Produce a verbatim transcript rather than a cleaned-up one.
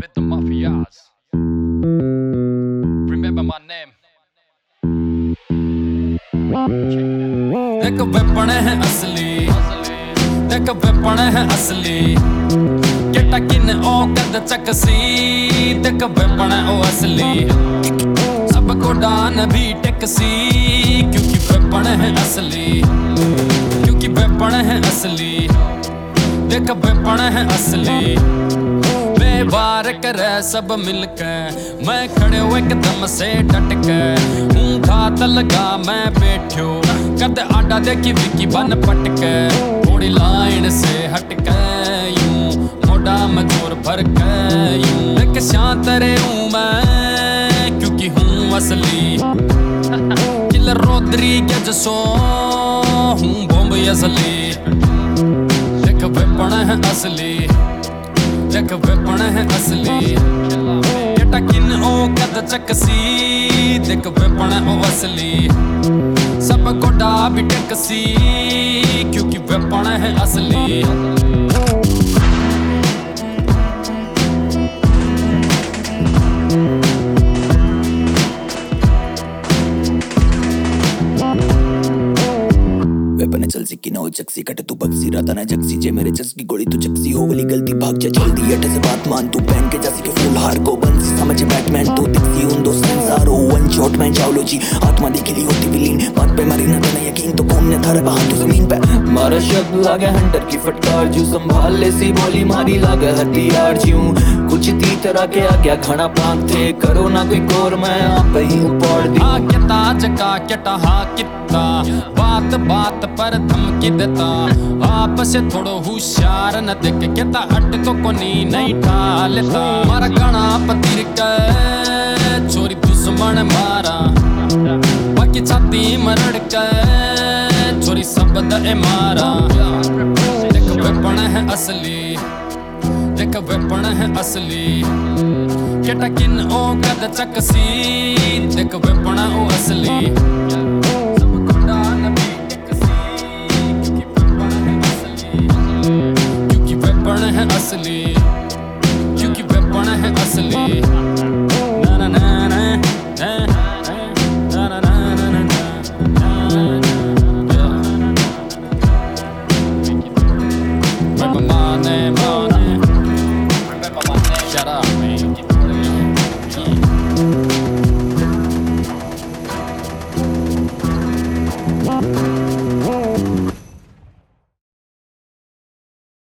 with the mafias. Remember my name. देख weapon है असली, देख वेपन है असली, केटा किन ओ कद चकसी, देख वेपन है ओ असली, सबको डान भी टेकसी, क्योंकि वेपन है असली, क्योंकि वेपन है असली, देख वेपन है असली, वार करे सब मिलकर, मैं खड़े हो एकदम से डटकर, हूँ घात लगा मैं बैठो, कद आटा देखी विकी बन पटकर, थोड़ी लाइन से हटकर, यूं मोटा में जोर भर कर, यूं एक शांत रे हूँ मैं, क्योंकि हूँ असली, किलर रोड्रिगेज सो हूँ बॉम्ब असली, देख वेपन है असली, देख वेपन है असली, केटा किन ओ कद चकसी, देख वेपन है ओ असली, सब गोडा भी टेकसी, क्योंकि वेपन है असली। वेपन चल सी की ना हो चक्सी, कटे तू बक्सी राता ना जक्सी, जे मेरे चस की गोली तू चक्सी, हो वाली गलती भाग जा जल्दी, अटे से बात मान तू, पहन के जैसे के फूल हार को बंसी, समझ बैटमैन तू दिखती उन दो संसारो, वन शॉट मैन चावलो जी, आत्मा दिखली होती विलीन, बात पे मारी ना देना यकीन, तो कौन ने थारे बहा तू जमीन पे, मारा शब्द लागे हंटर की फटकार, जू संभाल ले सी बोली मारी लागे हथियार, ज्यूं कुछ ती तरह के आ गया खाना पाक थे, करो ना कोई कोर मैं आप ही उपाड़ दी, आ के ताज का केटा हा कित्ता, बात बात पर धमकी देता, आप से थोड़ो होशियार न देख के ता हट तो कोनी नहीं ठा लेता, मारा गणा पतिर के चोरी दुश्मन मारा, बाकी छाती मरड़ के चोरी शब्द ए मारा, देख वेपन है असली, देख वेपन है असली, केटा किन ओ कद चकसी, देख वेपन ओ असली, है असली, क्योंकि वेपन है असली, ना ना ना ना ना ना ना ना ना, remember my name.